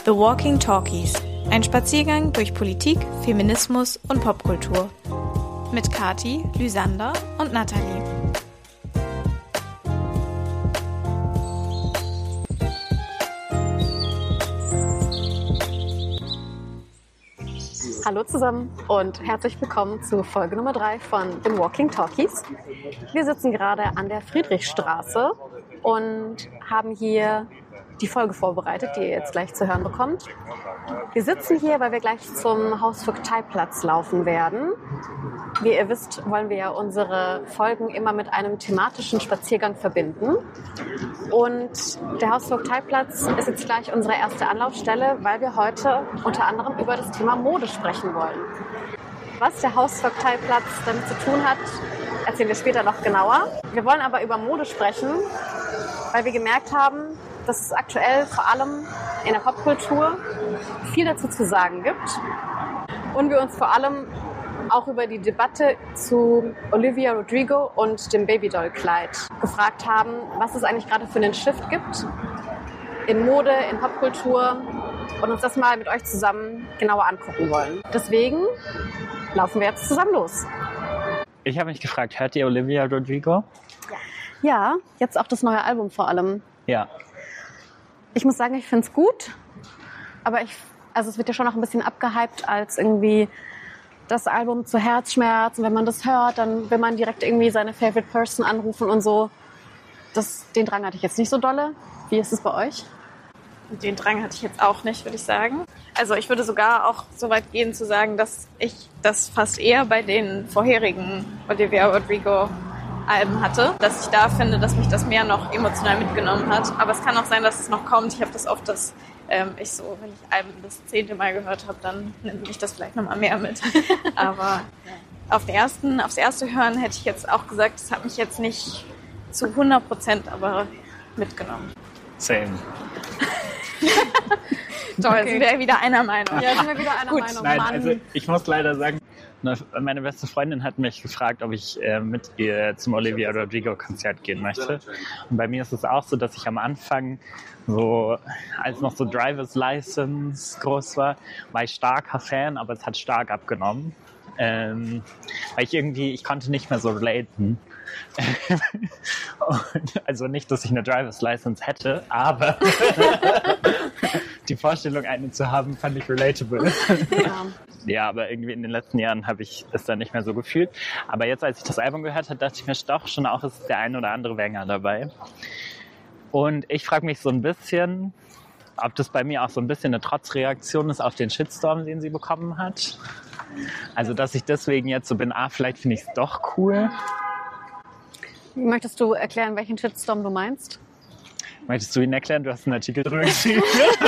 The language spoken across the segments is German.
The Walking Talkies. Ein Spaziergang durch Politik, Feminismus und Popkultur. Mit Kati, Lysander und Nathalie. Hallo zusammen und herzlich willkommen zu Folge Nummer 3 von The Walking Talkies. Wir sitzen gerade an der Friedrichstraße und haben hier die Folge vorbereitet, die ihr jetzt gleich zu hören bekommt. Wir sitzen hier, weil wir gleich zum Hausvogteiplatz laufen werden. Wie ihr wisst, wollen wir ja unsere Folgen immer mit einem thematischen Spaziergang verbinden. Und der Hausvogteiplatz ist jetzt gleich unsere erste Anlaufstelle, weil wir heute unter anderem über das Thema Mode sprechen wollen. Was der Hausvogteiplatz damit zu tun hat, erzählen wir später noch genauer. Wir wollen aber über Mode sprechen, weil wir gemerkt haben, dass es aktuell vor allem in der Popkultur viel dazu zu sagen gibt. Und wir uns vor allem auch über die Debatte zu Olivia Rodrigo und dem Babydoll-Kleid gefragt haben, was es eigentlich gerade für einen Shift gibt in Mode, in Popkultur und uns das mal mit euch zusammen genauer angucken wollen. Deswegen laufen wir jetzt zusammen los. Ich habe mich gefragt, hört ihr Olivia Rodrigo? Ja, jetzt auch das neue Album vor allem. Ja. Ich muss sagen, ich finde es gut, aber es wird ja schon noch ein bisschen abgehypt als irgendwie das Album zu Herzschmerz. Und wenn man das hört, dann will man direkt irgendwie seine Favorite Person anrufen und so. Den Drang hatte ich jetzt nicht so dolle. Wie ist es bei euch? Den Drang hatte ich jetzt auch nicht, würde ich sagen. Also ich würde sogar auch so weit gehen zu sagen, dass ich das fast eher bei den vorherigen Olivia Rodrigo Alben hatte, dass ich da finde, dass mich das mehr noch emotional mitgenommen hat. Aber es kann auch sein, dass es noch kommt. Ich habe das oft, dass wenn ich Alben das 10. Mal gehört habe, dann nimmt mich das vielleicht nochmal mehr mit. Aber aufs erste Hören hätte ich jetzt auch gesagt, es hat mich jetzt nicht zu 100% aber mitgenommen. Same. Toll, okay. Sind wir wieder einer Meinung. Ja, sind wir wieder einer Meinung. Nein, also ich muss leider sagen, meine beste Freundin hat mich gefragt, ob ich mit ihr zum Olivia Rodrigo Konzert gehen möchte. Und bei mir ist es auch so, dass ich am Anfang so, als noch so Driver's License groß war ich starker Fan, aber es hat stark abgenommen. Weil ich konnte nicht mehr so relaten. Also nicht, dass ich eine Driver's License hätte, aber die Vorstellung, eine zu haben, fand ich relatable. Ja, aber irgendwie in den letzten Jahren habe ich es dann nicht mehr so gefühlt. Aber jetzt, als ich das Album gehört habe, dachte ich mir doch schon auch, ist der ein oder andere Banger dabei. Und ich frage mich so ein bisschen, ob das bei mir auch so ein bisschen eine Trotzreaktion ist auf den Shitstorm, den sie bekommen hat. Also, dass ich deswegen jetzt so bin, vielleicht finde ich es doch cool. Möchtest du erklären, welchen Shitstorm du meinst? Möchtest du ihn erklären? Du hast einen Artikel drüber geschrieben.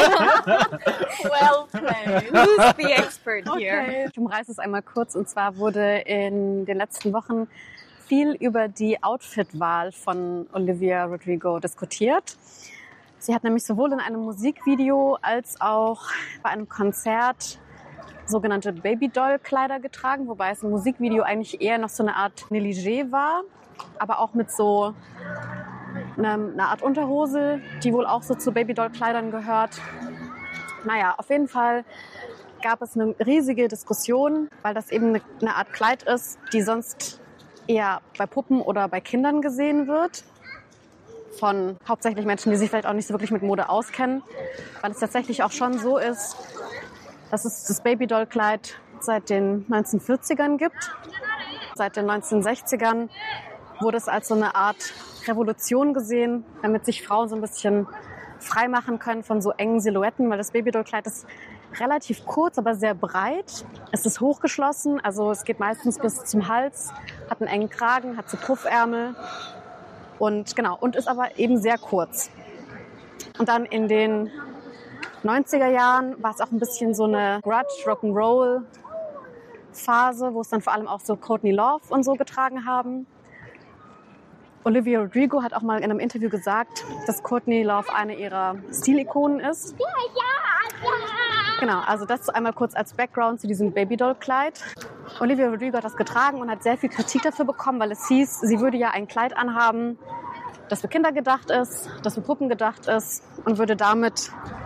Well played. Who's the expert here? Okay. Ich umreiße es einmal kurz. Und zwar wurde in den letzten Wochen viel über die Outfitwahl von Olivia Rodrigo diskutiert. Sie hat nämlich sowohl in einem Musikvideo als auch bei einem Konzert sogenannte Babydoll-Kleider getragen, wobei es im Musikvideo eigentlich eher noch so eine Art Negligé war, aber auch mit so einer Art Unterhose, die wohl auch so zu Babydoll-Kleidern gehört. Naja, auf jeden Fall gab es eine riesige Diskussion, weil das eben eine Art Kleid ist, die sonst eher bei Puppen oder bei Kindern gesehen wird. Von hauptsächlich Menschen, die sich vielleicht auch nicht so wirklich mit Mode auskennen, weil es tatsächlich auch schon so ist, dass es das Babydoll-Kleid seit den 1940ern gibt. Seit den 1960ern wurde es als so eine Art Revolution gesehen, damit sich Frauen so ein bisschen frei machen können von so engen Silhouetten, weil das Babydoll-Kleid ist relativ kurz, aber sehr breit. Es ist hochgeschlossen, also es geht meistens bis zum Hals, hat einen engen Kragen, hat so Puffärmel und ist aber eben sehr kurz. Und dann in den 90er Jahren war es auch ein bisschen so eine Grunge-Rock'n'Roll-Phase, wo es dann vor allem auch so Courtney Love und so getragen haben. Olivia Rodrigo hat auch mal in einem Interview gesagt, dass Courtney Love eine ihrer Stilikonen ist. Genau, also das einmal kurz als Background zu diesem Babydoll-Kleid. Olivia Rodrigo hat das getragen und hat sehr viel Kritik dafür bekommen, weil es hieß, sie würde ja ein Kleid anhaben, das für Kinder gedacht ist, das für Puppen gedacht ist und würde damit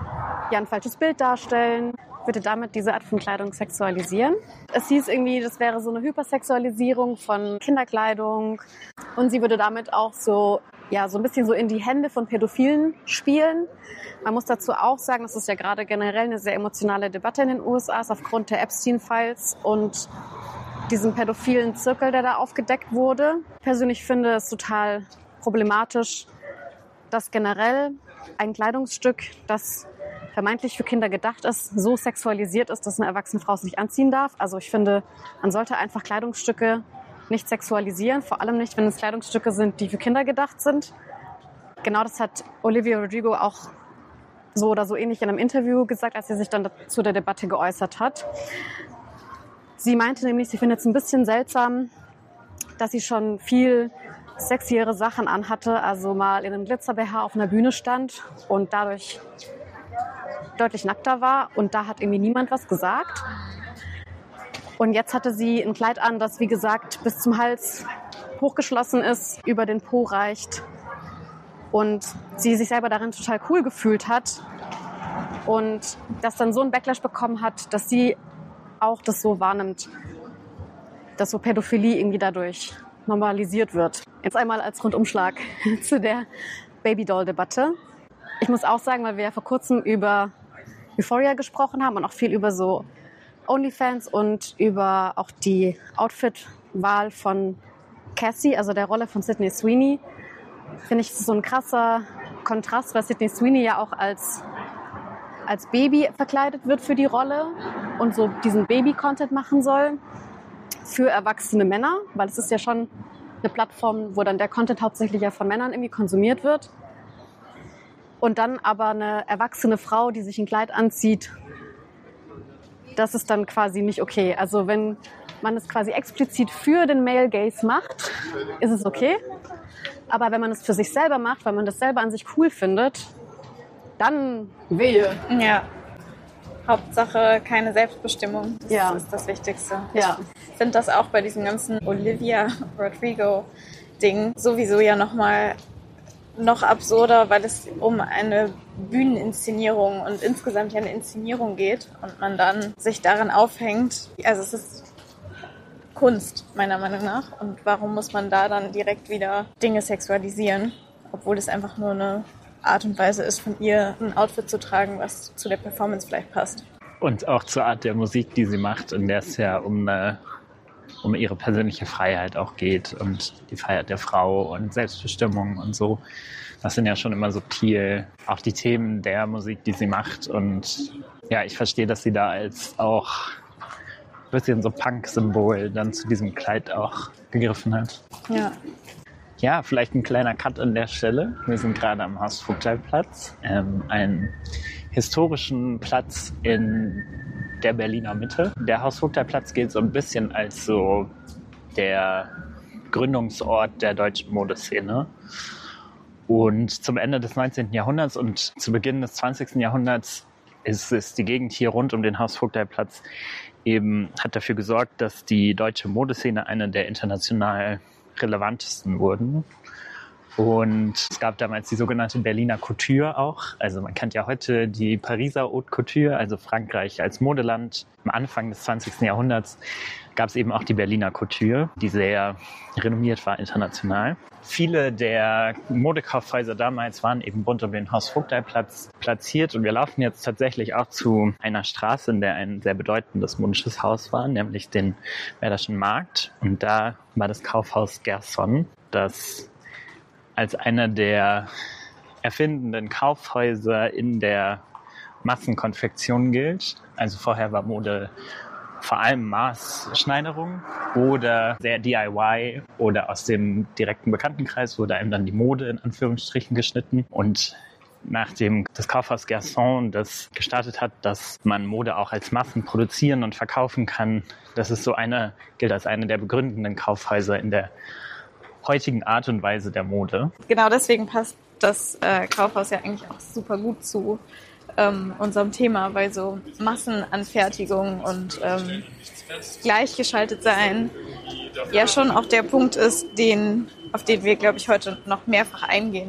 ein falsches Bild darstellen, würde damit diese Art von Kleidung sexualisieren. Es hieß irgendwie, das wäre so eine Hypersexualisierung von Kinderkleidung und sie würde damit auch so ein bisschen so in die Hände von Pädophilen spielen. Man muss dazu auch sagen, das ist ja gerade generell eine sehr emotionale Debatte in den USA ist aufgrund der Epstein-Files und diesem pädophilen Zirkel, der da aufgedeckt wurde. Ich persönlich finde es total problematisch, dass generell ein Kleidungsstück, das vermeintlich für Kinder gedacht ist, so sexualisiert ist, dass eine erwachsene Frau es nicht anziehen darf. Also ich finde, man sollte einfach Kleidungsstücke nicht sexualisieren, vor allem nicht, wenn es Kleidungsstücke sind, die für Kinder gedacht sind. Genau das hat Olivia Rodrigo auch so oder so ähnlich in einem Interview gesagt, als sie sich dann zu der Debatte geäußert hat. Sie meinte nämlich, sie findet es ein bisschen seltsam, dass sie schon viel sexiere Sachen anhatte, also mal in einem Glitzer-BH auf einer Bühne stand und dadurch deutlich nackter war und da hat irgendwie niemand was gesagt. Und jetzt hatte sie ein Kleid an, das wie gesagt bis zum Hals hochgeschlossen ist, über den Po reicht und sie sich selber darin total cool gefühlt hat und das dann so einen Backlash bekommen hat, dass sie auch das so wahrnimmt, dass so Pädophilie irgendwie dadurch normalisiert wird. Jetzt einmal als Rundumschlag zu der Babydoll-Debatte. Ich muss auch sagen, weil wir ja vor kurzem über Euphoria gesprochen haben und auch viel über so OnlyFans und über auch die Outfit-Wahl von Cassie, also der Rolle von Sydney Sweeney, finde ich so ein krasser Kontrast, weil Sydney Sweeney ja auch als Baby verkleidet wird für die Rolle und so diesen Baby-Content machen soll für erwachsene Männer, weil es ist ja schon eine Plattform, wo dann der Content hauptsächlich ja von Männern irgendwie konsumiert wird. Und dann aber eine erwachsene Frau, die sich ein Kleid anzieht, das ist dann quasi nicht okay. Also wenn man es quasi explizit für den Male Gaze macht, ist es okay. Aber wenn man es für sich selber macht, weil man das selber an sich cool findet, dann wehe. Ja. Hauptsache keine Selbstbestimmung. Das ist das Wichtigste. Ja. Ich finde das auch bei diesem ganzen Olivia Rodrigo-Ding sowieso ja noch absurder, weil es um eine Bühneninszenierung und insgesamt ja eine Inszenierung geht und man dann sich daran aufhängt. Also es ist Kunst, meiner Meinung nach. Und warum muss man da dann direkt wieder Dinge sexualisieren, obwohl es einfach nur eine Art und Weise ist, von ihr ein Outfit zu tragen, was zu der Performance vielleicht passt. Und auch zur Art der Musik, die sie macht, in der es ja um ihre persönliche Freiheit auch geht und die Freiheit der Frau und Selbstbestimmung und so. Das sind ja schon immer subtil auch die Themen der Musik, die sie macht. Und ja, ich verstehe, dass sie da als auch ein bisschen so Punk-Symbol dann zu diesem Kleid auch gegriffen hat. Ja. Ja, vielleicht ein kleiner Cut an der Stelle. Wir sind gerade am Haus-Vogtei-Platz, einen historischen Platz in der Berliner Mitte. Der Haus-Vogtei-Platz gilt so ein bisschen als so der Gründungsort der deutschen Modeszene. Und zum Ende des 19. Jahrhunderts und zu Beginn des 20. Jahrhunderts ist die Gegend hier rund um den Haus-Vogtei-Platz hat dafür gesorgt, dass die deutsche Modeszene eine der international relevantesten wurden. Und es gab damals die sogenannte Berliner Couture auch. Also man kennt ja heute die Pariser Haute Couture, also Frankreich als Modeland. Am Anfang des 20. Jahrhunderts gab es eben auch die Berliner Couture, die sehr renommiert war international. Viele der Modekaufhäuser damals waren eben rund um den Haus-Vogtei-Platz platziert. Und wir laufen jetzt tatsächlich auch zu einer Straße, in der ein sehr bedeutendes modisches Haus war, nämlich den Werderschen Markt. Und da war das Kaufhaus Gerson, das als einer der erfindenden Kaufhäuser in der Massenkonfektion gilt. Also vorher war Mode vor allem Maßschneiderung oder sehr DIY oder aus dem direkten Bekanntenkreis wurde einem dann die Mode in Anführungsstrichen geschnitten. Und nachdem das Kaufhaus Gerson das gestartet hat, dass man Mode auch als Massen produzieren und verkaufen kann, das ist gilt als eine der begründenden Kaufhäuser in der heutigen Art und Weise der Mode. Genau deswegen passt das Kaufhaus ja eigentlich auch super gut zu unserem Thema, weil so Massenanfertigung und gleichgeschaltet sein ja schon auch der Punkt ist, auf den wir, glaube ich, heute noch mehrfach eingehen werden.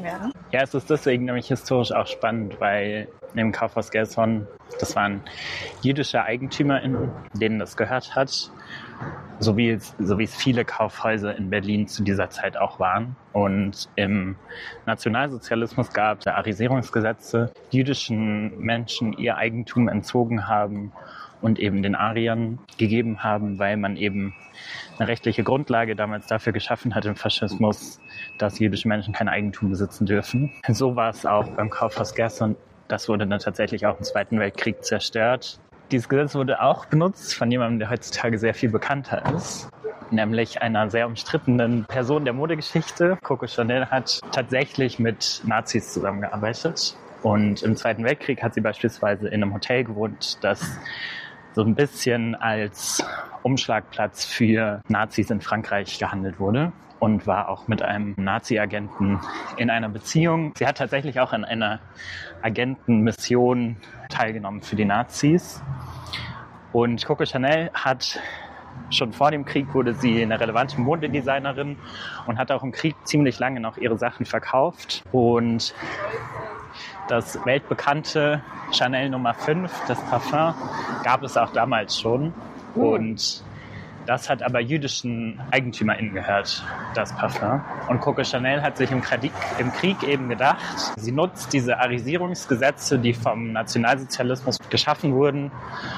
Ja, es ist deswegen nämlich historisch auch spannend, weil im Kaufhaus Gerson, das waren jüdische EigentümerInnen, denen das gehört hat, so wie es viele Kaufhäuser in Berlin zu dieser Zeit auch waren. Und im Nationalsozialismus gab es Arisierungsgesetze, die jüdischen Menschen ihr Eigentum entzogen haben und eben den Ariern gegeben haben, weil man eben eine rechtliche Grundlage damals dafür geschaffen hat im Faschismus, dass jüdische Menschen kein Eigentum besitzen dürfen. So war es auch beim Kaufhaus Gerson. Das wurde dann tatsächlich auch im Zweiten Weltkrieg zerstört. Dieses Gesetz wurde auch benutzt von jemandem, der heutzutage sehr viel bekannter ist, nämlich einer sehr umstrittenen Person der Modegeschichte. Coco Chanel hat tatsächlich mit Nazis zusammengearbeitet. Und im Zweiten Weltkrieg hat sie beispielsweise in einem Hotel gewohnt, das so ein bisschen als Umschlagplatz für Nazis in Frankreich gehandelt wurde und war auch mit einem Nazi-Agenten in einer Beziehung. Sie hat tatsächlich auch an einer Agentenmission teilgenommen für die Nazis. Und Coco Chanel hat schon vor dem Krieg wurde sie eine relevante Modedesignerin und hat auch im Krieg ziemlich lange noch ihre Sachen verkauft. Und das weltbekannte Chanel Nummer 5, das Parfum, gab es auch damals schon. Und das hat aber jüdischen EigentümerInnen gehört, das Parfum. Und Coco Chanel hat sich im Krieg eben gedacht, sie nutzt diese Arisierungsgesetze, die vom Nationalsozialismus geschaffen wurden,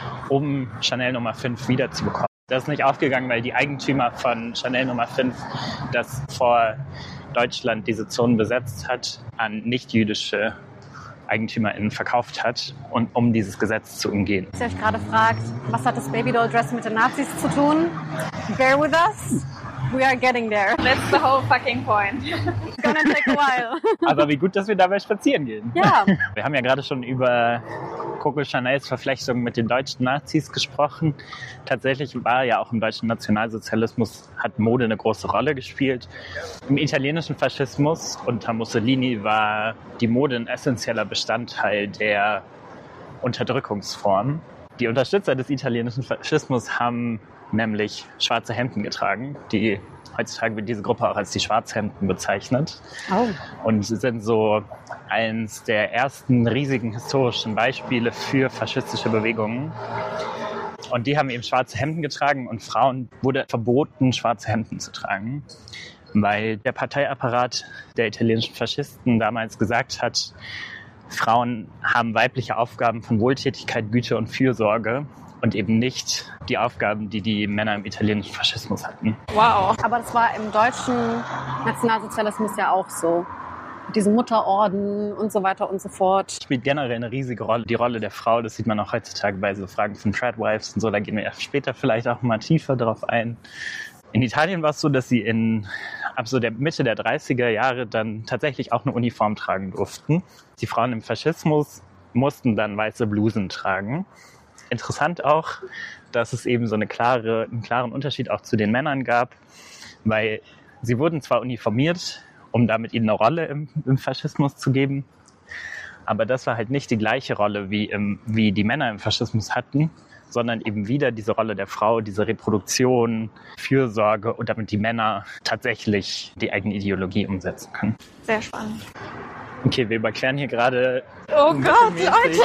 um Chanel Nummer 5 wiederzubekommen. Das ist nicht aufgegangen, weil die Eigentümer von Chanel Nummer 5, das vor Deutschland diese Zonen besetzt hat, an nicht-jüdische EigentümerInnen verkauft hat, und um dieses Gesetz zu umgehen. Ihr euch gerade fragt, was hat das Babydoll-Dress mit den Nazis zu tun? Bear with us. We are getting there. That's the whole fucking point. It's gonna take a while. Aber wie gut, dass wir dabei spazieren gehen. Ja. Wir haben ja gerade schon über Coco Chanels Verflechtung mit den deutschen Nazis gesprochen. Tatsächlich war ja auch im deutschen Nationalsozialismus, hat Mode eine große Rolle gespielt. Im italienischen Faschismus unter Mussolini war die Mode ein essentieller Bestandteil der Unterdrückungsform. Die Unterstützer des italienischen Faschismus haben nämlich schwarze Hemden getragen. Heutzutage wird diese Gruppe auch als die Schwarzhemden bezeichnet. Oh. Und sind so eines der ersten riesigen historischen Beispiele für faschistische Bewegungen. Und die haben eben schwarze Hemden getragen, und Frauen wurde verboten, schwarze Hemden zu tragen, weil der Parteiapparat der italienischen Faschisten damals gesagt hat, Frauen haben weibliche Aufgaben von Wohltätigkeit, Güte und Fürsorge und eben nicht die Aufgaben, die die Männer im italienischen Faschismus hatten. Wow. Aber das war im deutschen Nationalsozialismus ja auch so. Mit diesem Mutterorden und so weiter und so fort. Spielt generell eine riesige Rolle. Die Rolle der Frau, das sieht man auch heutzutage bei so Fragen von Tradwives und so. Da gehen wir später vielleicht auch mal tiefer drauf ein. In Italien war es so, dass sie ab so der Mitte der 30er Jahre dann tatsächlich auch eine Uniform tragen durften. Die Frauen im Faschismus mussten dann weiße Blusen tragen. Interessant auch, dass es eben so einen klaren Unterschied auch zu den Männern gab, weil sie wurden zwar uniformiert, um damit ihnen eine Rolle im Faschismus zu geben, aber das war halt nicht die gleiche Rolle, wie die Männer im Faschismus hatten, sondern eben wieder diese Rolle der Frau, diese Reproduktion, Fürsorge, und damit die Männer tatsächlich die eigene Ideologie umsetzen können. Sehr spannend. Okay, wir überqueren hier gerade oh Gott, Leute!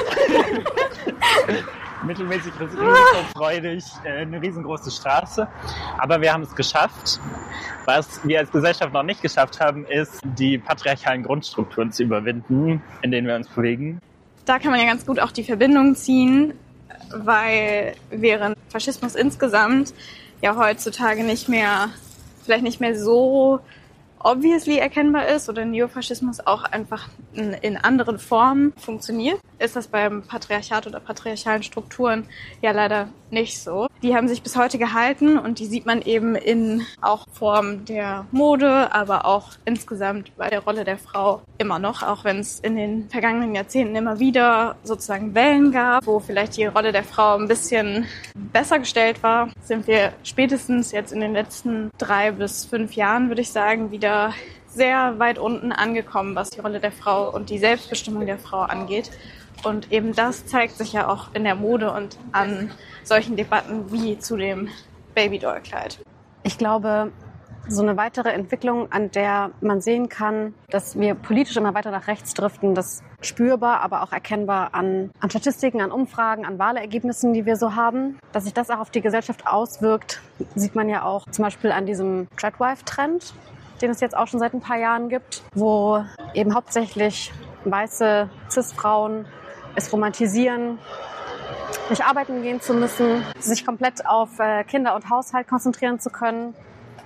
mittelmäßig risikofreudig eine riesengroße Straße. Aber wir haben es geschafft. Was wir als Gesellschaft noch nicht geschafft haben, ist, die patriarchalen Grundstrukturen zu überwinden, in denen wir uns bewegen. Da kann man ja ganz gut auch die Verbindung ziehen, weil während Faschismus insgesamt ja heutzutage vielleicht nicht mehr so obviously erkennbar ist oder Neofaschismus auch einfach in anderen Formen funktioniert, ist das beim Patriarchat oder patriarchalen Strukturen ja leider nicht so. Die haben sich bis heute gehalten, und die sieht man eben in auch Form der Mode, aber auch insgesamt bei der Rolle der Frau immer noch, auch wenn es in den vergangenen Jahrzehnten immer wieder sozusagen Wellen gab, wo vielleicht die Rolle der Frau ein bisschen besser gestellt war, sind wir spätestens jetzt in den letzten 3 bis 5 Jahren, würde ich sagen, wieder sehr weit unten angekommen, was die Rolle der Frau und die Selbstbestimmung der Frau angeht. Und eben das zeigt sich ja auch in der Mode und an solchen Debatten wie zu dem Babydoll-Kleid. Ich glaube, so eine weitere Entwicklung, an der man sehen kann, dass wir politisch immer weiter nach rechts driften, das spürbar, aber auch erkennbar an Statistiken, an Umfragen, an Wahlergebnissen, die wir so haben. Dass sich das auch auf die Gesellschaft auswirkt, sieht man ja auch zum Beispiel an diesem Tradwife-Trend, den es jetzt auch schon seit ein paar Jahren gibt, wo eben hauptsächlich weiße Cis-Frauen es romantisieren, nicht arbeiten gehen zu müssen, sich komplett auf Kinder und Haushalt konzentrieren zu können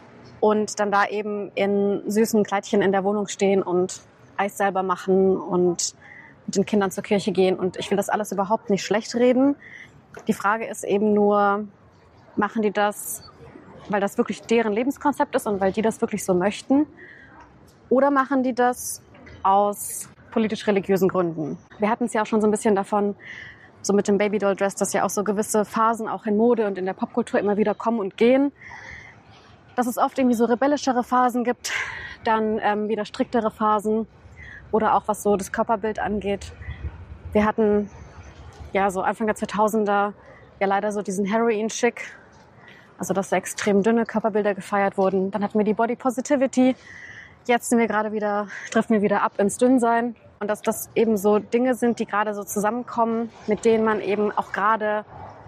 und dann da eben in süßen Kleidchen in der Wohnung stehen und Eis selber machen und mit den Kindern zur Kirche gehen. Und ich will das alles überhaupt nicht schlecht reden. Die Frage ist eben nur, machen die das, weil das wirklich deren Lebenskonzept ist und weil die das wirklich so möchten? Oder machen die das aus politisch-religiösen Gründen? Wir hatten es ja auch schon so ein bisschen davon, so mit dem Babydoll-Dress, dass ja auch so gewisse Phasen auch in Mode und in der Popkultur immer wieder kommen und gehen. Dass es oft irgendwie so rebellischere Phasen gibt, dann wieder striktere Phasen oder auch was so das Körperbild angeht. Wir hatten ja so Anfang der 2000er ja leider so diesen Heroin-Chic, also dass so extrem dünne Körperbilder gefeiert wurden. Dann hatten wir die Body Positivity. Jetzt driften wir wieder ab ins Dünnsein. Und dass das eben so Dinge sind, die gerade so zusammenkommen, mit denen man eben auch gerade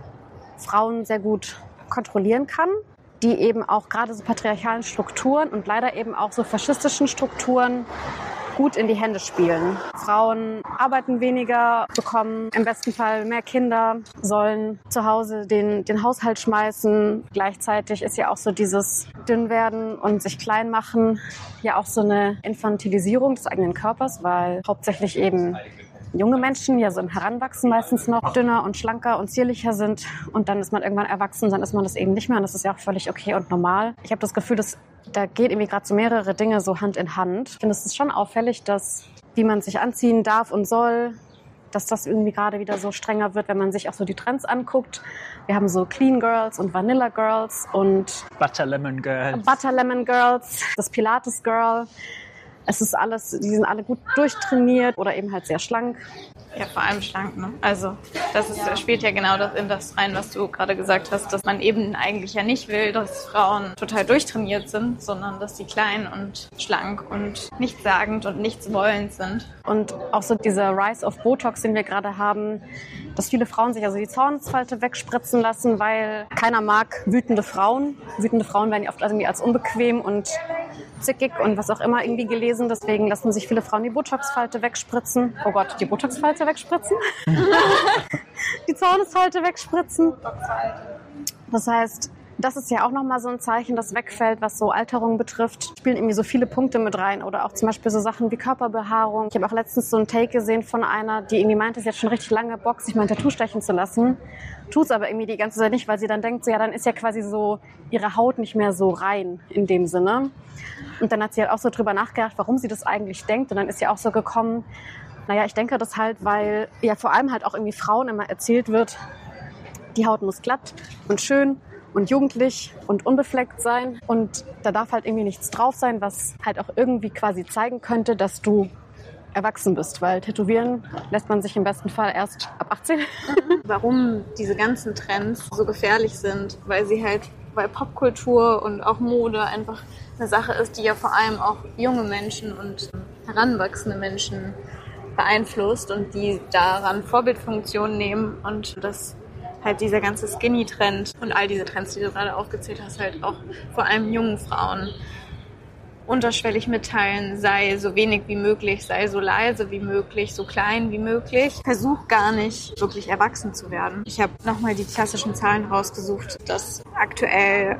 Frauen sehr gut kontrollieren kann, die eben auch gerade so patriarchalen Strukturen und leider eben auch so faschistischen Strukturen gut in die Hände spielen. Frauen arbeiten weniger, bekommen im besten Fall mehr Kinder, sollen zu Hause den Haushalt schmeißen. Gleichzeitig ist ja auch so dieses Dünnwerden und sich klein machen ja auch so eine Infantilisierung des eigenen Körpers, weil hauptsächlich eben junge Menschen ja so im Heranwachsen meistens noch dünner und schlanker und zierlicher sind und dann ist man irgendwann erwachsen, dann ist man das eben nicht mehr und das ist ja auch völlig okay und normal. Ich habe das Gefühl, dass da geht irgendwie gerade so mehrere Dinge so Hand in Hand. Ich finde, es ist schon auffällig, dass wie man sich anziehen darf und soll, dass das irgendwie gerade wieder so strenger wird, wenn man sich auch so die Trends anguckt. Wir haben so Clean Girls und Vanilla Girls und Butter Lemon Girls, das Pilates Girl. Es ist alles, die sind alle gut durchtrainiert oder eben halt sehr schlank. Ja, vor allem schlank, ne? Also spielt ja genau das in das rein, was du gerade gesagt hast, dass man eben eigentlich ja nicht will, dass Frauen total durchtrainiert sind, sondern dass sie klein und schlank und nichtssagend und nichtswollend sind. Und auch so dieser Rise of Botox, den wir gerade haben, dass viele Frauen sich also die Zornesfalte wegspritzen lassen, weil keiner mag wütende Frauen. Wütende Frauen werden ja oft irgendwie als unbequem und zickig und was auch immer irgendwie gelesen. Deswegen lassen sich viele Frauen die Botox-Falte wegspritzen. Oh Gott, die Botox-Falte wegspritzen? Die Zornesfalte wegspritzen. Das heißt, das ist ja auch nochmal so ein Zeichen, das wegfällt, was so Alterung betrifft. Spielen irgendwie so viele Punkte mit rein oder auch zum Beispiel so Sachen wie Körperbehaarung. Ich habe auch letztens so ein Take gesehen von einer, die irgendwie meinte, sie hat schon richtig lange Bock, sich mal ein Tattoo stechen zu lassen. Tut's aber irgendwie die ganze Zeit nicht, weil sie dann denkt, so, ja, dann ist ja quasi so ihre Haut nicht mehr so rein in dem Sinne. Und dann hat sie halt auch so drüber nachgedacht, warum sie das eigentlich denkt. Und dann ist sie auch so gekommen, naja, ich denke das halt, weil ja vor allem halt auch irgendwie Frauen immer erzählt wird, die Haut muss glatt und schön und jugendlich und unbefleckt sein. Und da darf halt irgendwie nichts drauf sein, was halt auch irgendwie quasi zeigen könnte, dass du erwachsen bist. Weil tätowieren lässt man sich im besten Fall erst ab 18. Warum diese ganzen Trends so gefährlich sind, weil Popkultur und auch Mode einfach eine Sache ist, die ja vor allem auch junge Menschen und heranwachsende Menschen beeinflusst und die daran Vorbildfunktion nehmen und das halt dieser ganze Skinny-Trend und all diese Trends, die du gerade aufgezählt hast, halt auch vor allem jungen Frauen unterschwellig mitteilen, sei so wenig wie möglich, sei so leise wie möglich, so klein wie möglich. Versuch gar nicht, wirklich erwachsen zu werden. Ich habe nochmal die klassischen Zahlen rausgesucht, dass aktuell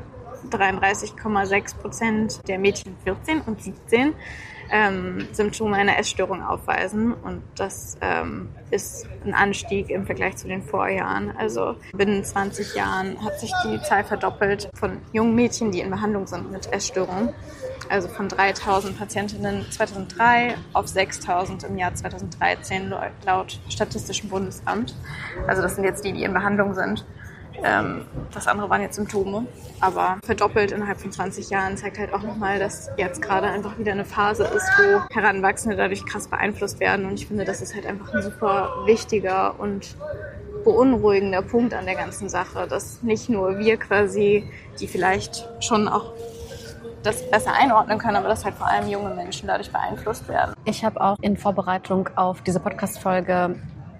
33,6% der Mädchen 14 und 17 Symptome einer Essstörung aufweisen und das ist ein Anstieg im Vergleich zu den Vorjahren. Also binnen 20 Jahren hat sich die Zahl verdoppelt von jungen Mädchen, die in Behandlung sind mit Essstörungen. Also von 3.000 Patientinnen 2003 auf 6.000 im Jahr 2013 laut Statistischem Bundesamt. Also das sind jetzt die in Behandlung sind. Das andere waren jetzt Symptome, aber verdoppelt innerhalb von 20 Jahren zeigt halt auch nochmal, dass jetzt gerade einfach wieder eine Phase ist, wo Heranwachsende dadurch krass beeinflusst werden und ich finde, das ist halt einfach ein super wichtiger und beunruhigender Punkt an der ganzen Sache, dass nicht nur wir quasi, die vielleicht schon auch das besser einordnen können, aber dass halt vor allem junge Menschen dadurch beeinflusst werden. Ich habe auch in Vorbereitung auf diese Podcast-Folge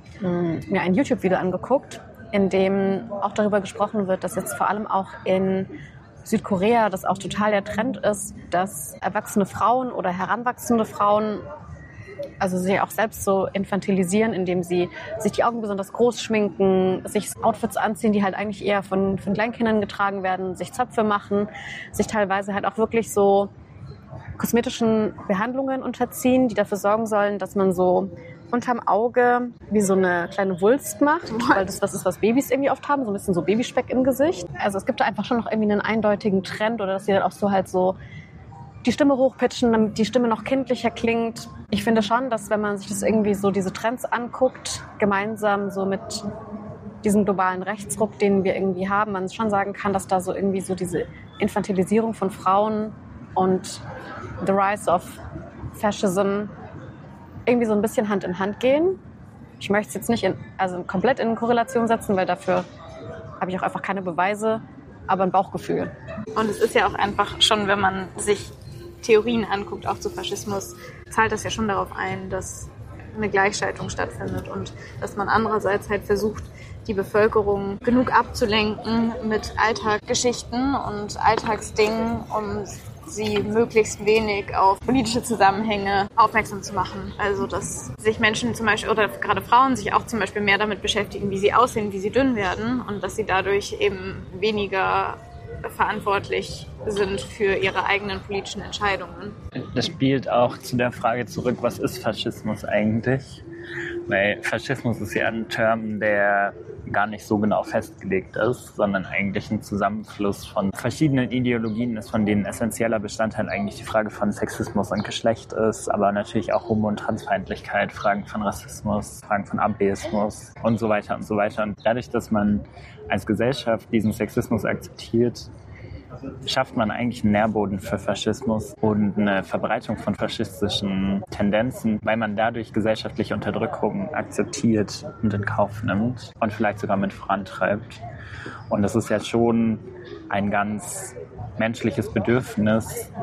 mir ein YouTube-Video angeguckt, in dem auch darüber gesprochen wird, dass jetzt vor allem auch in Südkorea das auch total der Trend ist, dass erwachsene Frauen oder heranwachsende Frauen also sich auch selbst so infantilisieren, indem sie sich die Augen besonders groß schminken, sich Outfits anziehen, die halt eigentlich eher von Kleinkindern getragen werden, sich Zöpfe machen, sich teilweise halt auch wirklich so kosmetischen Behandlungen unterziehen, die dafür sorgen sollen, dass man so unterm Auge wie so eine kleine Wulst macht, weil das was ist, was Babys irgendwie oft haben, so ein bisschen so Babyspeck im Gesicht. Also es gibt da einfach schon noch irgendwie einen eindeutigen Trend oder dass sie dann auch so halt so die Stimme hochpitchen, damit die Stimme noch kindlicher klingt. Ich finde schon, dass wenn man sich das irgendwie so diese Trends anguckt, gemeinsam so mit diesem globalen Rechtsruck, den wir irgendwie haben, man schon sagen kann, dass da so irgendwie so diese Infantilisierung von Frauen und the rise of fascism irgendwie so ein bisschen Hand in Hand gehen. Ich möchte es jetzt nicht komplett in Korrelation setzen, weil dafür habe ich auch einfach keine Beweise, aber ein Bauchgefühl. Und es ist ja auch einfach schon, wenn man sich Theorien anguckt, auch zu Faschismus, zahlt das ja schon darauf ein, dass eine Gleichschaltung stattfindet und dass man andererseits halt versucht, die Bevölkerung genug abzulenken mit Alltagsgeschichten und Alltagsdingen, um sie möglichst wenig auf politische Zusammenhänge aufmerksam zu machen. Also dass sich Menschen zum Beispiel, oder gerade Frauen, sich auch zum Beispiel mehr damit beschäftigen, wie sie aussehen, wie sie dünn werden und dass sie dadurch eben weniger verantwortlich sind für ihre eigenen politischen Entscheidungen. Das spielt auch zu der Frage zurück, was ist Faschismus eigentlich? Weil Faschismus ist ja ein Term, der gar nicht so genau festgelegt ist, sondern eigentlich ein Zusammenfluss von verschiedenen Ideologien ist, von denen essentieller Bestandteil eigentlich die Frage von Sexismus und Geschlecht ist, aber natürlich auch Homo- und Transfeindlichkeit, Fragen von Rassismus, Fragen von Atheismus und so weiter und so weiter. Und dadurch, dass man als Gesellschaft diesen Sexismus akzeptiert, schafft man eigentlich einen Nährboden für Faschismus und eine Verbreitung von faschistischen Tendenzen, weil man dadurch gesellschaftliche Unterdrückung akzeptiert und in Kauf nimmt und vielleicht sogar mit vorantreibt. Und das ist ja schon ein ganz menschliches Bedürfnis,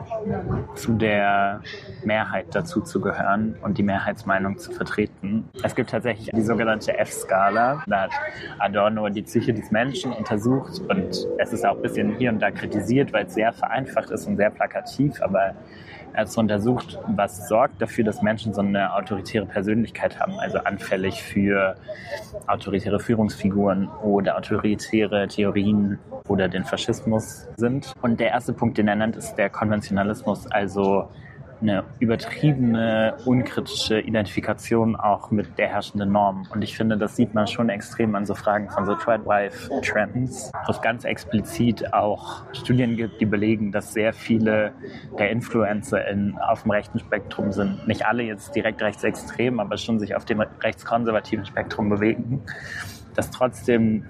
zu der Mehrheit dazu zu gehören und die Mehrheitsmeinung zu vertreten. Es gibt tatsächlich die sogenannte F-Skala. Da hat Adorno die Psyche des Menschen untersucht und es ist auch ein bisschen hier und da kritisiert, weil es sehr vereinfacht ist und sehr plakativ, aber er hat so untersucht, was sorgt dafür, dass Menschen so eine autoritäre Persönlichkeit haben, also anfällig für autoritäre Führungsfiguren oder autoritäre Theorien oder den Faschismus sind. Und der erste Punkt, den er nennt, ist der Konventionalismus, also eine übertriebene, unkritische Identifikation auch mit der herrschenden Norm. Und ich finde, das sieht man schon extrem an so Fragen von so Threadwife-Trends, wo es ganz explizit auch Studien gibt, die belegen, dass sehr viele der Influencer auf dem rechten Spektrum sind. Nicht alle jetzt direkt rechtsextrem, aber schon sich auf dem rechtskonservativen Spektrum bewegen. Dass trotzdem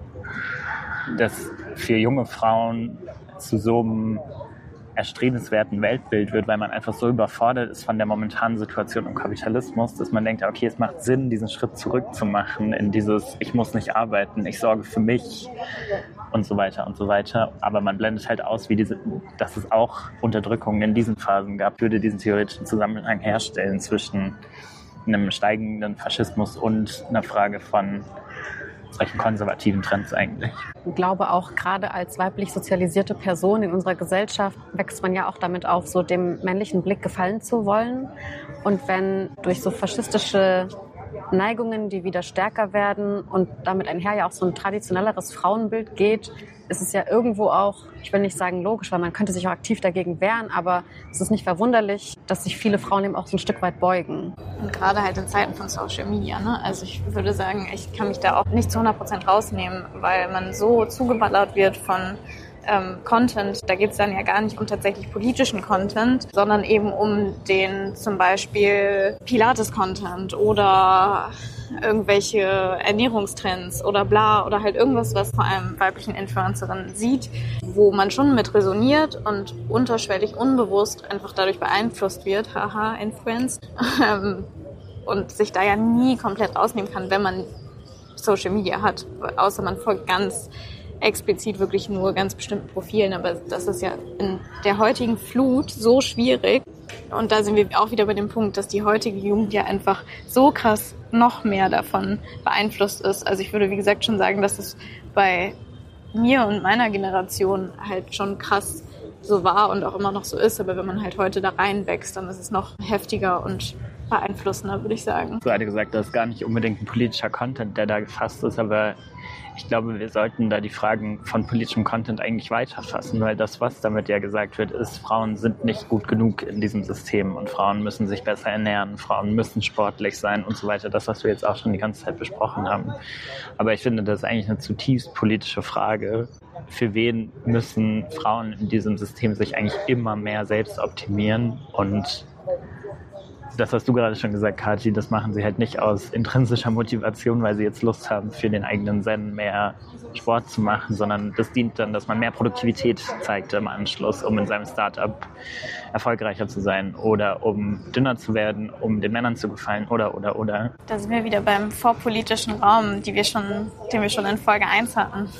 das für junge Frauen zu so einem erstrebenswerten Weltbild wird, weil man einfach so überfordert ist von der momentanen Situation im Kapitalismus, dass man denkt, okay, es macht Sinn, diesen Schritt zurückzumachen in dieses, ich muss nicht arbeiten, ich sorge für mich und so weiter und so weiter. Aber man blendet halt aus, dass es auch Unterdrückungen in diesen Phasen gab, würde diesen theoretischen Zusammenhang herstellen zwischen einem steigenden Faschismus und einer Frage von solchen konservativen Trends eigentlich. Ich glaube auch, gerade als weiblich sozialisierte Person in unserer Gesellschaft wächst man ja auch damit auf, so dem männlichen Blick gefallen zu wollen. Und wenn durch so faschistische Neigungen, die wieder stärker werden und damit einher ja auch so ein traditionelleres Frauenbild geht, ist es ja irgendwo auch, ich will nicht sagen logisch, weil man könnte sich auch aktiv dagegen wehren, aber es ist nicht verwunderlich, dass sich viele Frauen eben auch so ein Stück weit beugen. Und gerade halt in Zeiten von Social Media, ne? Also ich würde sagen, ich kann mich da auch nicht zu 100% rausnehmen, weil man so zugeballert wird von Content. Da geht es dann ja gar nicht um tatsächlich politischen Content, sondern eben um den zum Beispiel Pilates-Content oder irgendwelche Ernährungstrends oder bla oder halt irgendwas, was vor allem weiblichen Influencerinnen sieht, wo man schon mit resoniert und unterschwellig, unbewusst einfach dadurch beeinflusst wird, haha, Influence, und sich da ja nie komplett rausnehmen kann, wenn man Social Media hat, außer man folgt ganz explizit wirklich nur ganz bestimmten Profilen, aber das ist ja in der heutigen Flut so schwierig. Und da sind wir auch wieder bei dem Punkt, dass die heutige Jugend ja einfach so krass noch mehr davon beeinflusst ist. Also ich würde, wie gesagt, schon sagen, dass es bei mir und meiner Generation halt schon krass so war und auch immer noch so ist. Aber wenn man halt heute da reinwächst, dann ist es noch heftiger und beeinflussender, würde ich sagen. Du hast gesagt, das ist gar nicht unbedingt ein politischer Content, der da gefasst ist, aber ich glaube, wir sollten da die Fragen von politischem Content eigentlich weiterfassen, weil das, was damit ja gesagt wird, ist, Frauen sind nicht gut genug in diesem System und Frauen müssen sich besser ernähren, Frauen müssen sportlich sein und so weiter. Das, was wir jetzt auch schon die ganze Zeit besprochen haben. Aber ich finde, das ist eigentlich eine zutiefst politische Frage. Für wen müssen Frauen in diesem System sich eigentlich immer mehr selbst optimieren? Und das hast du gerade schon gesagt, Kathi, das machen sie halt nicht aus intrinsischer Motivation, weil sie jetzt Lust haben, für den eigenen Zen mehr Sport zu machen, sondern das dient dann, dass man mehr Produktivität zeigt im Anschluss, um in seinem Startup erfolgreicher zu sein oder um dünner zu werden, um den Männern zu gefallen oder. Da sind wir wieder beim vorpolitischen Raum, den wir schon in Folge 1 hatten.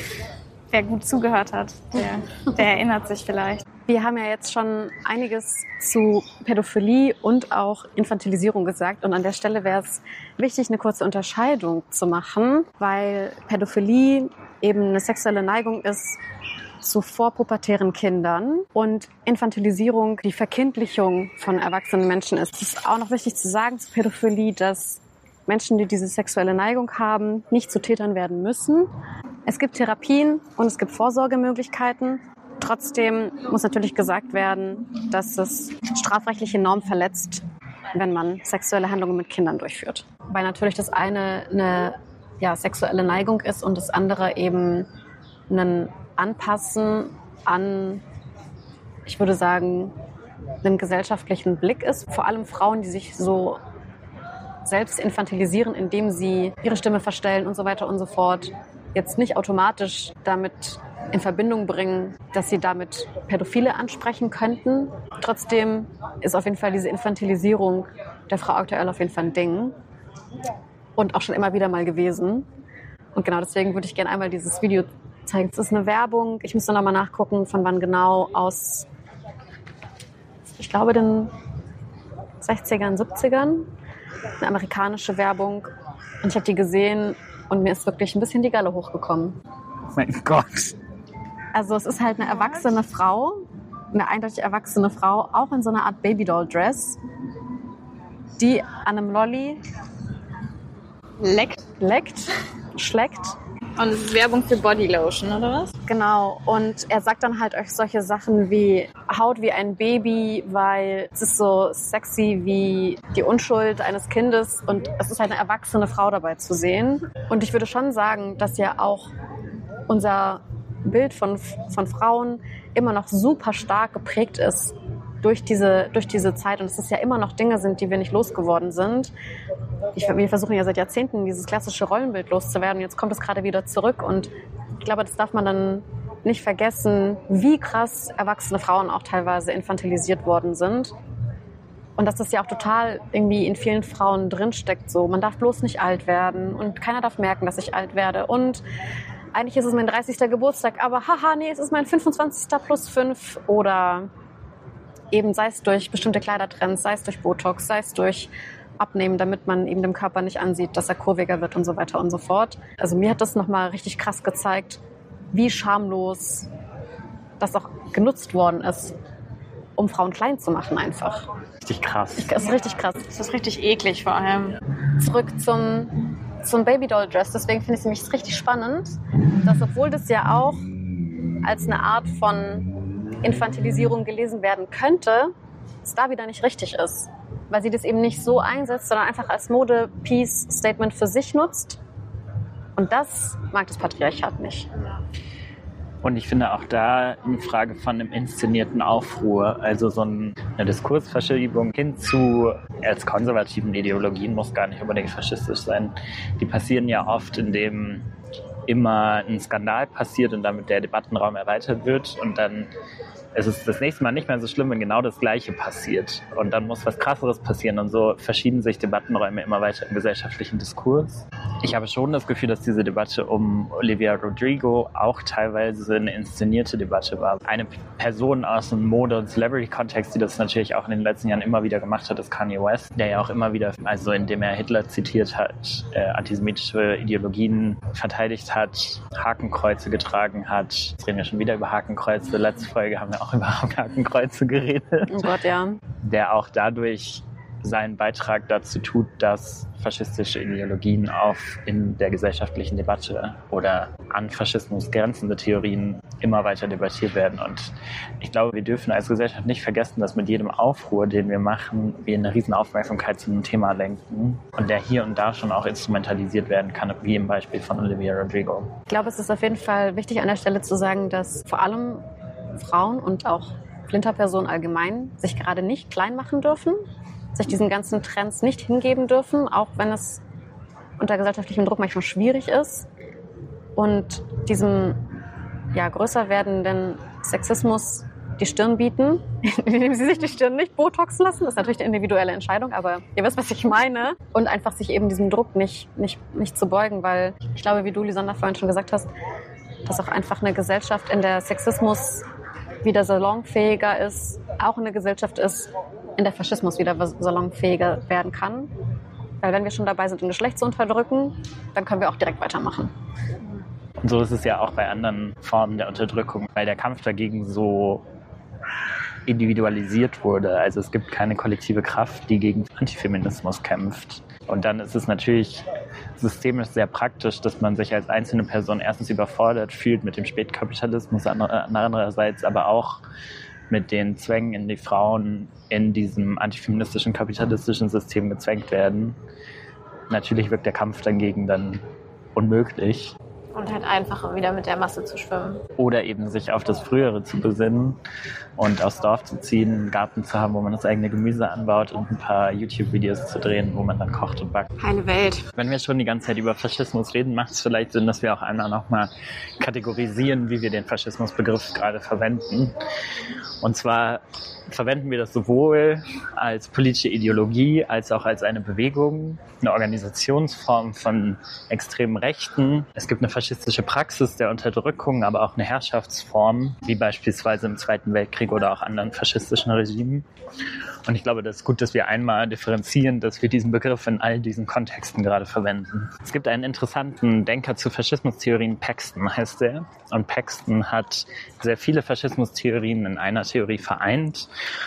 Wer gut zugehört hat, der erinnert sich vielleicht. Wir haben ja jetzt schon einiges zu Pädophilie und auch Infantilisierung gesagt. Und an der Stelle wäre es wichtig, eine kurze Unterscheidung zu machen, weil Pädophilie eben eine sexuelle Neigung ist zu vorpubertären Kindern und Infantilisierung die Verkindlichung von erwachsenen Menschen ist. Es ist auch noch wichtig zu sagen zu Pädophilie, dass Menschen, die diese sexuelle Neigung haben, nicht zu Tätern werden müssen. Es gibt Therapien und es gibt Vorsorgemöglichkeiten. Trotzdem muss natürlich gesagt werden, dass es strafrechtliche Normen verletzt, wenn man sexuelle Handlungen mit Kindern durchführt. Weil natürlich das eine eine sexuelle Neigung ist und das andere eben ein Anpassen an, ich würde sagen, einen gesellschaftlichen Blick ist. Vor allem Frauen, die sich so selbst infantilisieren, indem sie ihre Stimme verstellen und so weiter und so fort, jetzt nicht automatisch damit in Verbindung bringen, dass sie damit Pädophile ansprechen könnten. Trotzdem ist auf jeden Fall diese Infantilisierung der Frau aktuell auf jeden Fall ein Ding und auch schon immer wieder mal gewesen. Und genau deswegen würde ich gerne einmal dieses Video zeigen. Es ist eine Werbung, ich müsste noch mal nachgucken, von wann genau, aus, ich glaube, den 60ern, 70ern. Eine amerikanische Werbung. Und ich habe die gesehen und mir ist wirklich ein bisschen die Galle hochgekommen. Oh mein Gott. Also es ist halt eine erwachsene Frau, eine eindeutig erwachsene Frau, auch in so einer Art Babydoll-Dress, die an einem Lolli schleckt. Und es ist Werbung für Bodylotion, oder was? Genau. Und er sagt dann halt euch solche Sachen wie Haut wie ein Baby, weil es ist so sexy wie die Unschuld eines Kindes. Und es ist halt eine erwachsene Frau dabei zu sehen. Und ich würde schon sagen, dass ja auch unser Bild von Frauen immer noch super stark geprägt ist durch diese Zeit. Und dass es ja immer noch Dinge sind, die wir nicht losgeworden sind. Wir versuchen ja seit Jahrzehnten, dieses klassische Rollenbild loszuwerden. Jetzt kommt es gerade wieder zurück. Und ich glaube, das darf man dann nicht vergessen, wie krass erwachsene Frauen auch teilweise infantilisiert worden sind. Und dass das ja auch total irgendwie in vielen Frauen drinsteckt. So, man darf bloß nicht alt werden und keiner darf merken, dass ich alt werde. Und eigentlich ist es mein 30. Geburtstag, aber haha, nee, es ist mein 25. plus 5. Oder eben sei es durch bestimmte Kleidertrends, sei es durch Botox, sei es durch Abnehmen, damit man eben dem Körper nicht ansieht, dass er kurviger wird und so weiter und so fort. Also mir hat das nochmal richtig krass gezeigt, wie schamlos das auch genutzt worden ist, um Frauen klein zu machen einfach. Richtig krass. Das ist richtig krass. Das ist richtig eklig vor allem. Zurück zum Babydoll-Dress. Deswegen finde ich es nämlich richtig spannend, dass obwohl das ja auch als eine Art von Infantilisierung gelesen werden könnte, es da wieder nicht richtig ist. Weil sie das eben nicht so einsetzt, sondern einfach als Mode-Piece-Statement für sich nutzt. Und das mag das Patriarchat nicht. Und ich finde auch da eine Frage von einem inszenierten Aufruhr, also so eine Diskursverschiebung hin zu als konservativen Ideologien, muss gar nicht unbedingt faschistisch sein. Die passieren ja oft, indem immer ein Skandal passiert und damit der Debattenraum erweitert wird und dann ist es das nächste Mal nicht mehr so schlimm, wenn genau das Gleiche passiert. Und dann muss was Krasseres passieren und so verschieben sich Debattenräume immer weiter im gesellschaftlichen Diskurs. Ich habe schon das Gefühl, dass diese Debatte um Olivia Rodrigo auch teilweise eine inszenierte Debatte war. Eine Person aus dem Mode- und Celebrity-Kontext, die das natürlich auch in den letzten Jahren immer wieder gemacht hat, ist Kanye West, der ja auch immer wieder, also indem er Hitler zitiert hat, antisemitische Ideologien verteidigt hat, Hakenkreuze getragen hat. Jetzt reden wir schon wieder über Hakenkreuze. Letzte Folge haben wir auch über Hakenkreuze geredet. Oh Gott, ja. Der auch dadurch seinen Beitrag dazu tut, dass faschistische Ideologien auch in der gesellschaftlichen Debatte oder an Faschismus grenzende Theorien immer weiter debattiert werden. Und ich glaube, wir dürfen als Gesellschaft nicht vergessen, dass mit jedem Aufruhr, den wir machen, wir eine riesen Aufmerksamkeit zu einem Thema lenken und der hier und da schon auch instrumentalisiert werden kann, wie im Beispiel von Olivia Rodrigo. Ich glaube, es ist auf jeden Fall wichtig an der Stelle zu sagen, dass vor allem Frauen und auch Flinterpersonen allgemein sich gerade nicht klein machen dürfen, sich diesen ganzen Trends nicht hingeben dürfen, auch wenn es unter gesellschaftlichem Druck manchmal schwierig ist und diesem größer werdenden Sexismus die Stirn bieten, indem sie sich die Stirn nicht botoxen lassen. Das ist natürlich eine individuelle Entscheidung, aber ihr wisst, was ich meine. Und einfach sich eben diesem Druck nicht zu beugen, weil ich glaube, wie du, Lisander, vorhin schon gesagt hast, dass auch einfach eine Gesellschaft, in der Sexismus wieder salonfähiger ist, auch eine Gesellschaft ist, in der Faschismus wieder salonfähiger werden kann. Weil wenn wir schon dabei sind, ein Geschlecht zu unterdrücken, dann können wir auch direkt weitermachen. Und so ist es ja auch bei anderen Formen der Unterdrückung, weil der Kampf dagegen so individualisiert wurde. Also es gibt keine kollektive Kraft, die gegen Antifeminismus kämpft. Und dann ist es natürlich systemisch sehr praktisch, dass man sich als einzelne Person erstens überfordert fühlt mit dem Spätkapitalismus, andererseits aber auch mit den Zwängen, in die Frauen in diesem antifeministischen, kapitalistischen System gezwängt werden. Natürlich wirkt der Kampf dagegen dann unmöglich. Und halt einfach wieder mit der Masse zu schwimmen. Oder eben sich auf das Frühere zu besinnen und aufs Dorf zu ziehen, einen Garten zu haben, wo man das eigene Gemüse anbaut und ein paar YouTube-Videos zu drehen, wo man dann kocht und backt. Heile Welt. Wenn wir schon die ganze Zeit über Faschismus reden, macht es vielleicht Sinn, dass wir auch einmal nochmal kategorisieren, wie wir den Faschismusbegriff gerade verwenden. Und zwar verwenden wir das sowohl als politische Ideologie als auch als eine Bewegung, eine Organisationsform von extremen Rechten. Es gibt eine faschistische Praxis der Unterdrückung, aber auch eine Herrschaftsform, wie beispielsweise im Zweiten Weltkrieg oder auch anderen faschistischen Regimen. Und ich glaube, das ist gut, dass wir einmal differenzieren, dass wir diesen Begriff in all diesen Kontexten gerade verwenden. Es gibt einen interessanten Denker zu Faschismustheorien, Paxton heißt er. Und Paxton hat sehr viele Faschismustheorien in einer Theorie vereint.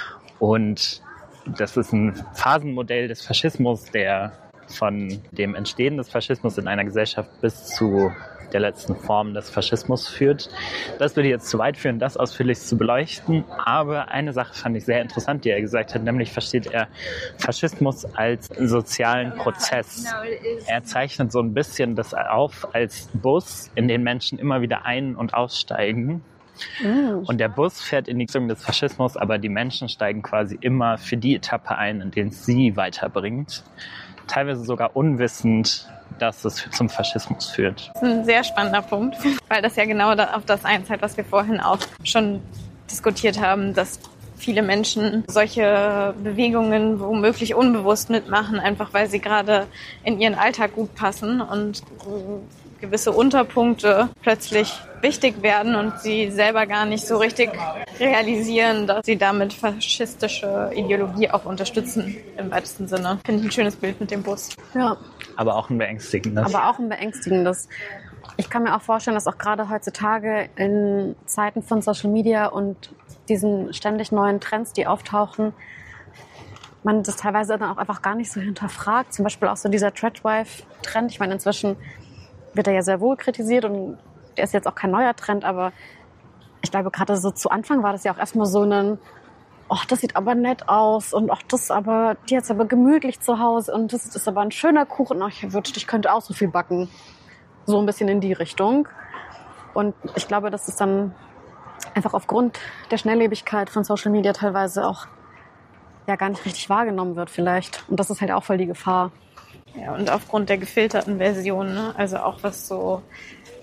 Und das ist ein Phasenmodell des Faschismus, der von dem Entstehen des Faschismus in einer Gesellschaft bis zu der letzten Form des Faschismus führt. Das würde jetzt zu weit führen, das ausführlich zu beleuchten, aber eine Sache fand ich sehr interessant, die er gesagt hat, nämlich versteht er Faschismus als sozialen Prozess. Er zeichnet so ein bisschen das auf als Bus, in den Menschen immer wieder ein- und aussteigen. Und der Bus fährt in die Richtung des Faschismus, aber die Menschen steigen quasi immer für die Etappe ein, in der es sie weiterbringt. Teilweise sogar unwissend, dass es zum Faschismus führt. Das ist ein sehr spannender Punkt, weil das ja genau auf das einzahlt, was wir vorhin auch schon diskutiert haben, dass viele Menschen solche Bewegungen womöglich unbewusst mitmachen, einfach weil sie gerade in ihren Alltag gut passen und gewisse Unterpunkte plötzlich wichtig werden und sie selber gar nicht so richtig realisieren, dass sie damit faschistische Ideologie auch unterstützen, im weitesten Sinne. Finde ich ein schönes Bild mit dem Bus. Ja. Aber auch ein beängstigendes. Ich kann mir auch vorstellen, dass auch gerade heutzutage in Zeiten von Social Media und diesen ständig neuen Trends, die auftauchen, man das teilweise dann auch einfach gar nicht so hinterfragt. Zum Beispiel auch so dieser Threadwife-Trend. Ich meine, inzwischen wird er ja sehr wohl kritisiert und der ist jetzt auch kein neuer Trend, aber ich glaube, gerade so zu Anfang war das ja auch erstmal so ein, das sieht aber nett aus und die hat's aber gemütlich zu Hause und das ist aber ein schöner Kuchen. Ich wünschte, ich könnte auch so viel backen. So ein bisschen in die Richtung. Und ich glaube, dass es dann einfach aufgrund der Schnelllebigkeit von Social Media teilweise auch gar nicht richtig wahrgenommen wird vielleicht. Und das ist halt auch voll die Gefahr. Ja, und aufgrund der gefilterten Version, ne? Also auch was so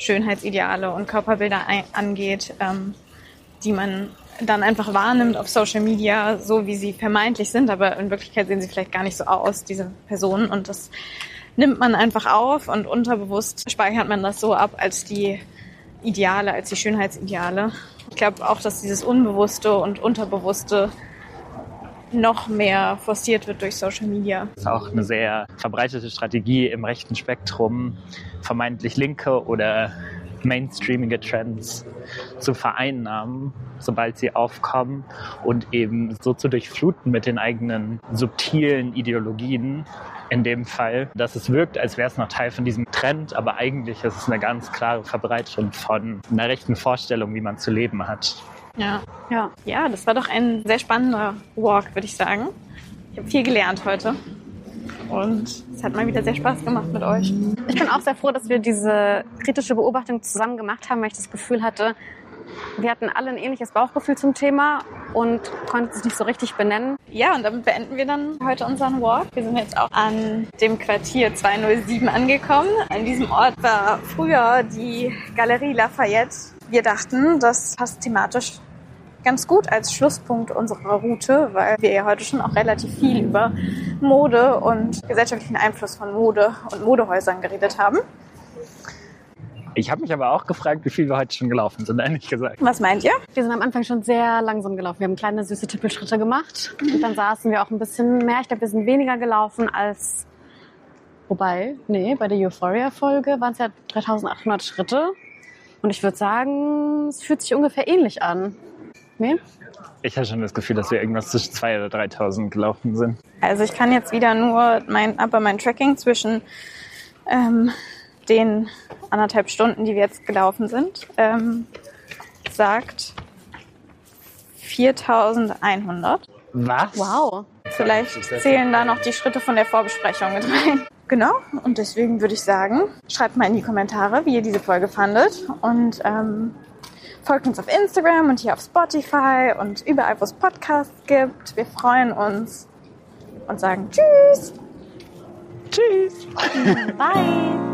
Schönheitsideale und Körperbilder angeht, die man dann einfach wahrnimmt auf Social Media, so wie sie vermeintlich sind, aber in Wirklichkeit sehen sie vielleicht gar nicht so aus, diese Personen. Und das nimmt man einfach auf und unterbewusst speichert man das so ab als die Ideale, als die Schönheitsideale. Ich glaube auch, dass dieses Unbewusste und Unterbewusste noch mehr forciert wird durch Social Media. Das ist auch eine sehr verbreitete Strategie im rechten Spektrum, vermeintlich linke oder mainstreamige Trends zu vereinnahmen, sobald sie aufkommen und eben so zu durchfluten mit den eigenen subtilen Ideologien. In dem Fall, dass es wirkt, als wäre es noch Teil von diesem Trend, aber eigentlich ist es eine ganz klare Verbreitung von einer rechten Vorstellung, wie man zu leben hat. Ja, das war doch ein sehr spannender Walk, würde ich sagen. Ich habe viel gelernt heute und es hat mal wieder sehr Spaß gemacht mit euch. Ich bin auch sehr froh, dass wir diese kritische Beobachtung zusammen gemacht haben, weil ich das Gefühl hatte, wir hatten alle ein ähnliches Bauchgefühl zum Thema und konnten es nicht so richtig benennen. Ja, und damit beenden wir dann heute unseren Walk. Wir sind jetzt auch an dem Quartier 207 angekommen. An diesem Ort war früher die Galerie Lafayette. Wir dachten, das passt thematisch ganz gut als Schlusspunkt unserer Route, weil wir ja heute schon auch relativ viel über Mode und gesellschaftlichen Einfluss von Mode und Modehäusern geredet haben. Ich habe mich aber auch gefragt, wie viel wir heute schon gelaufen sind, ehrlich gesagt. Was meint ihr? Wir sind am Anfang schon sehr langsam gelaufen. Wir haben kleine, süße Tippelschritte gemacht. Und dann saßen wir auch ein bisschen mehr. Ich glaube, wir sind weniger gelaufen als... Wobei, bei der Euphoria-Folge waren es ja 3800 Schritte. Und ich würde sagen, es fühlt sich ungefähr ähnlich an. Nee? Ich habe schon das Gefühl, dass wir irgendwas zwischen 2.000 oder 3.000 gelaufen sind. Also ich kann jetzt wieder nur mein Tracking zwischen den 1,5 Stunden, die wir jetzt gelaufen sind, sagt 4.100. Was? Wow. Vielleicht zählen da noch die Schritte von der Vorbesprechung mit rein. Genau, und deswegen würde ich sagen, schreibt mal in die Kommentare, wie ihr diese Folge fandet und folgt uns auf Instagram und hier auf Spotify und überall, wo es Podcasts gibt. Wir freuen uns und sagen Tschüss. Tschüss. Bye.